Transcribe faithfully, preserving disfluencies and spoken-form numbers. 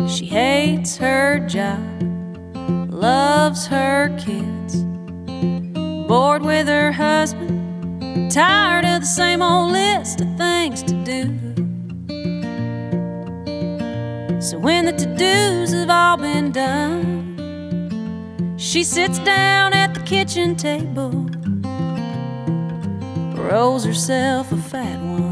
She hates her job, loves her kids, bored with her husband, tired of the same old list of things to do. So when the to-dos have all been done, she sits down at the kitchen table, rolls herself a fat one,